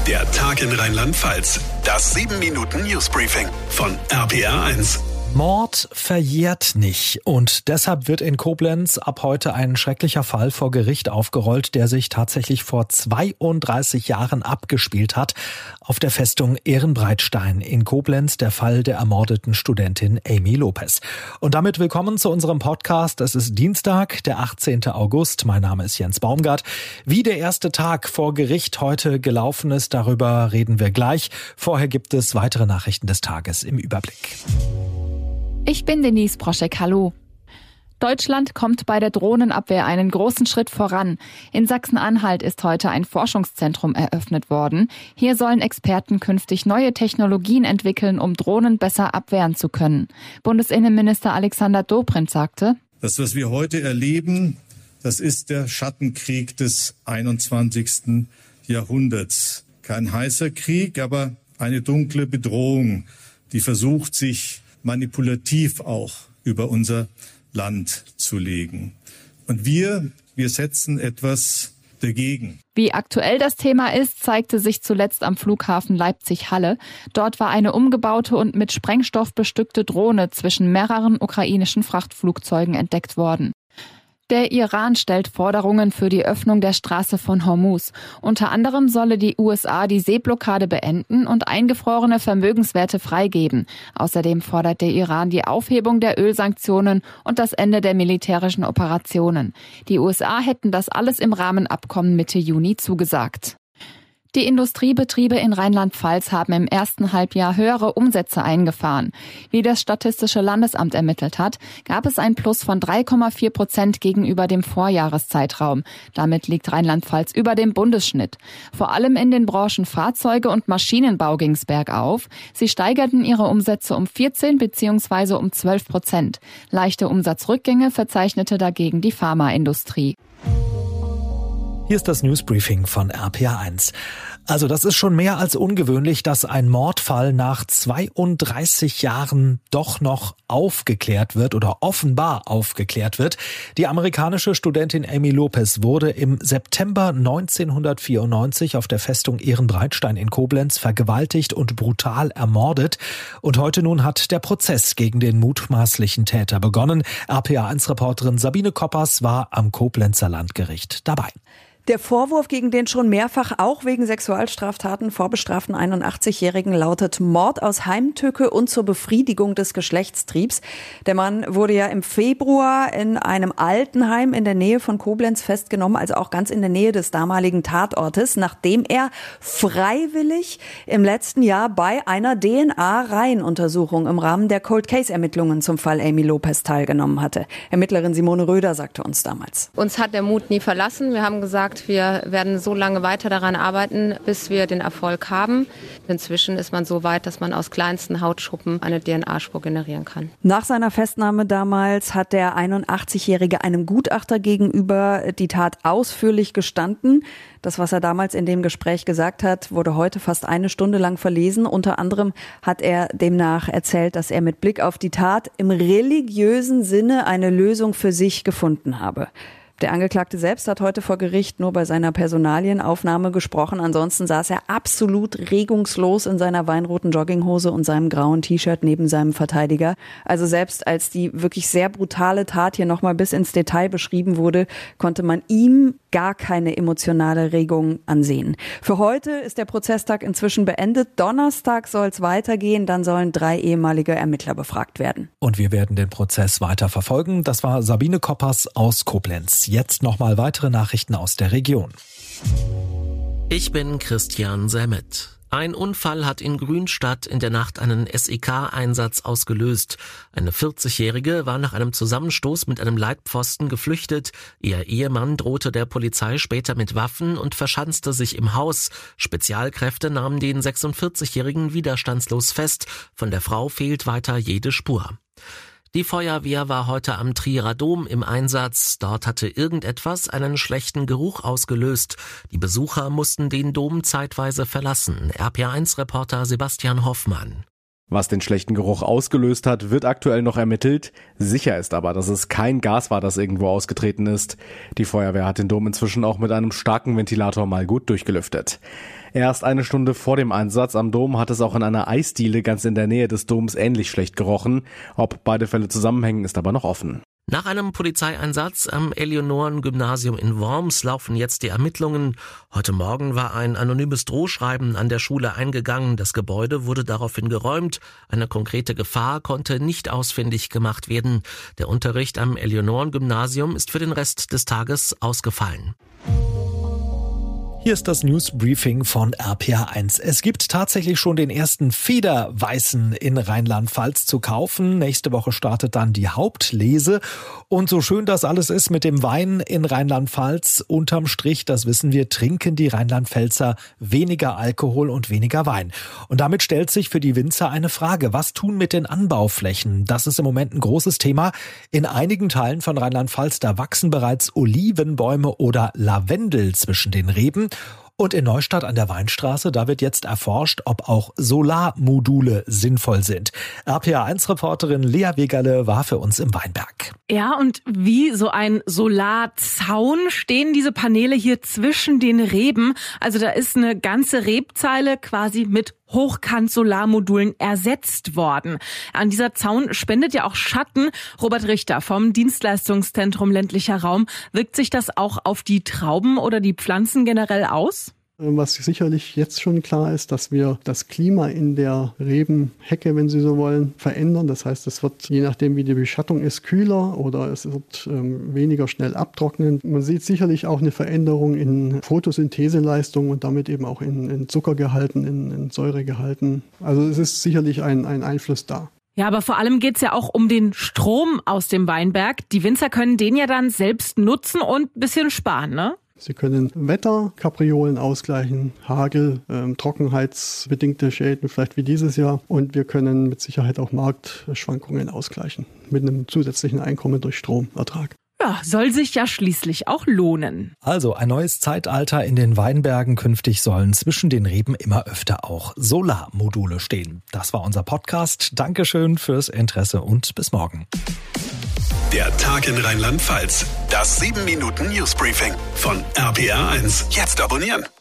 Der Tag in Rheinland-Pfalz. Das 7-Minuten-Newsbriefing von RPR1. Mord verjährt nicht und deshalb wird in Koblenz ab heute ein schrecklicher Fall vor Gericht aufgerollt, der sich tatsächlich vor 32 Jahren abgespielt hat auf der Festung Ehrenbreitstein in Koblenz, der Fall der ermordeten Studentin Amy Lopez. Und damit willkommen zu unserem Podcast. Es ist Dienstag, der 18. August. Mein Name ist Jens Baumgart. Wie der erste Tag vor Gericht heute gelaufen ist, darüber reden wir gleich. Vorher gibt es weitere Nachrichten des Tages im Überblick. Ich bin Denise Broschek, hallo. Deutschland kommt bei der Drohnenabwehr einen großen Schritt voran. In Sachsen-Anhalt ist heute ein Forschungszentrum eröffnet worden. Hier sollen Experten künftig neue Technologien entwickeln, um Drohnen besser abwehren zu können. Bundesinnenminister Alexander Dobrindt sagte: Das, was wir heute erleben, das ist der Schattenkrieg des 21. Jahrhunderts. Kein heißer Krieg, aber eine dunkle Bedrohung, die versucht, sich manipulativ auch über unser Land zu legen. Und wir setzen etwas dagegen. Wie aktuell das Thema ist, zeigte sich zuletzt am Flughafen Leipzig-Halle. Dort war eine umgebaute und mit Sprengstoff bestückte Drohne zwischen mehreren ukrainischen Frachtflugzeugen entdeckt worden. Der Iran stellt Forderungen für die Öffnung der Straße von Hormuz. Unter anderem solle die USA die Seeblockade beenden und eingefrorene Vermögenswerte freigeben. Außerdem fordert der Iran die Aufhebung der Ölsanktionen und das Ende der militärischen Operationen. Die USA hätten das alles im Rahmenabkommen Mitte Juni zugesagt. Die Industriebetriebe in Rheinland-Pfalz haben im ersten Halbjahr höhere Umsätze eingefahren. Wie das Statistische Landesamt ermittelt hat, gab es ein Plus von 3,4% gegenüber dem Vorjahreszeitraum. Damit liegt Rheinland-Pfalz über dem Bundesschnitt. Vor allem in den Branchen Fahrzeuge und Maschinenbau ging es bergauf. Sie steigerten ihre Umsätze um 14 bzw. um 12%. Leichte Umsatzrückgänge verzeichnete dagegen die Pharmaindustrie. Hier ist das Newsbriefing von RPR1. Also das ist schon mehr als ungewöhnlich, dass ein Mordfall nach 32 Jahren doch noch aufgeklärt wird oder offenbar aufgeklärt wird. Die amerikanische Studentin Amy Lopez wurde im September 1994 auf der Festung Ehrenbreitstein in Koblenz vergewaltigt und brutal ermordet. Und heute nun hat der Prozess gegen den mutmaßlichen Täter begonnen. RPR1-Reporterin Sabine Koppers war am Koblenzer Landgericht dabei. Der Vorwurf gegen den schon mehrfach auch wegen Sexualstraftaten vorbestraften 81-Jährigen lautet Mord aus Heimtücke und zur Befriedigung des Geschlechtstriebs. Der Mann wurde ja im Februar in einem Altenheim in der Nähe von Koblenz festgenommen, also auch ganz in der Nähe des damaligen Tatortes, nachdem er freiwillig im letzten Jahr bei einer DNA-Reihenuntersuchung im Rahmen der Cold-Case-Ermittlungen zum Fall Amy Lopez teilgenommen hatte. Ermittlerin Simone Röder sagte uns damals: Uns hat der Mut nie verlassen. Wir haben gesagt, wir werden so lange weiter daran arbeiten, bis wir den Erfolg haben. Inzwischen ist man so weit, dass man aus kleinsten Hautschuppen eine DNA-Spur generieren kann. Nach seiner Festnahme damals hat der 81-Jährige einem Gutachter gegenüber die Tat ausführlich gestanden. Das, was er damals in dem Gespräch gesagt hat, wurde heute fast eine Stunde lang verlesen. Unter anderem hat er demnach erzählt, dass er mit Blick auf die Tat im religiösen Sinne eine Lösung für sich gefunden habe. Der Angeklagte selbst hat heute vor Gericht nur bei seiner Personalienaufnahme gesprochen. Ansonsten saß er absolut regungslos in seiner weinroten Jogginghose und seinem grauen T-Shirt neben seinem Verteidiger. Also selbst als die wirklich sehr brutale Tat hier nochmal bis ins Detail beschrieben wurde, konnte man ihm gar keine emotionale Regung ansehen. Für heute ist der Prozesstag inzwischen beendet. Donnerstag soll es weitergehen. Dann sollen 3 ehemalige Ermittler befragt werden. Und wir werden den Prozess weiter verfolgen. Das war Sabine Koppers aus Koblenz. Jetzt nochmal weitere Nachrichten aus der Region. Ich bin Christian Semmet. Ein Unfall hat in Grünstadt in der Nacht einen SEK-Einsatz ausgelöst. Eine 40-Jährige war nach einem Zusammenstoß mit einem Leitpfosten geflüchtet. Ihr Ehemann drohte der Polizei später mit Waffen und verschanzte sich im Haus. Spezialkräfte nahmen den 46-Jährigen widerstandslos fest. Von der Frau fehlt weiter jede Spur. Die Feuerwehr war heute am Trierer Dom im Einsatz. Dort hatte irgendetwas einen schlechten Geruch ausgelöst. Die Besucher mussten den Dom zeitweise verlassen. RPR1-Reporter Sebastian Hoffmann. Was den schlechten Geruch ausgelöst hat, wird aktuell noch ermittelt. Sicher ist aber, dass es kein Gas war, das irgendwo ausgetreten ist. Die Feuerwehr hat den Dom inzwischen auch mit einem starken Ventilator mal gut durchgelüftet. Erst eine Stunde vor dem Einsatz am Dom hat es auch in einer Eisdiele ganz in der Nähe des Doms ähnlich schlecht gerochen. Ob beide Fälle zusammenhängen, ist aber noch offen. Nach einem Polizeieinsatz am Eleonoren-Gymnasium in Worms laufen jetzt die Ermittlungen. Heute Morgen war ein anonymes Drohschreiben an der Schule eingegangen. Das Gebäude wurde daraufhin geräumt. Eine konkrete Gefahr konnte nicht ausfindig gemacht werden. Der Unterricht am Eleonoren-Gymnasium ist für den Rest des Tages ausgefallen. Hier ist das News-Briefing von RPA1. Es gibt tatsächlich schon den ersten Federweißen in Rheinland-Pfalz zu kaufen. Nächste Woche startet dann die Hauptlese. Und so schön das alles ist mit dem Wein in Rheinland-Pfalz, unterm Strich, das wissen wir, trinken die Rheinland-Pfälzer weniger Alkohol und weniger Wein. Und damit stellt sich für die Winzer eine Frage. Was tun mit den Anbauflächen? Das ist im Moment ein großes Thema. In einigen Teilen von Rheinland-Pfalz, da wachsen bereits Olivenbäume oder Lavendel zwischen den Reben. Und in Neustadt an der Weinstraße, da wird jetzt erforscht, ob auch Solarmodule sinnvoll sind. RPA1-Reporterin Lea Wegerle war für uns im Weinberg. Ja, und wie so ein Solarzaun stehen diese Paneele hier zwischen den Reben. Also da ist eine ganze Rebzeile quasi mit Hochkant-Solarmodulen ersetzt worden. An dieser Zaun spendet ja auch Schatten. Robert Richter vom Dienstleistungszentrum ländlicher Raum. Wirkt sich das auch auf die Trauben oder die Pflanzen generell aus? Was sicherlich jetzt schon klar ist, dass wir das Klima in der Rebenhecke, wenn Sie so wollen, verändern. Das heißt, es wird, je nachdem wie die Beschattung ist, kühler oder es wird weniger schnell abtrocknen. Man sieht sicherlich auch eine Veränderung in Photosyntheseleistung und damit eben auch in Zuckergehalten, in Säuregehalten. Also es ist sicherlich ein Einfluss da. Ja, aber vor allem geht's ja auch um den Strom aus dem Weinberg. Die Winzer können den ja dann selbst nutzen und ein bisschen sparen, ne? Sie können Wetterkapriolen ausgleichen, Hagel, trockenheitsbedingte Schäden, vielleicht wie dieses Jahr. Und wir können mit Sicherheit auch Marktschwankungen ausgleichen mit einem zusätzlichen Einkommen durch Stromertrag. Ja, soll sich ja schließlich auch lohnen. Also ein neues Zeitalter in den Weinbergen. Künftig sollen zwischen den Reben immer öfter auch Solarmodule stehen. Das war unser Podcast. Dankeschön fürs Interesse und bis morgen. Der Tag in Rheinland-Pfalz. Das 7-Minuten-Newsbriefing von RPA1. Jetzt abonnieren.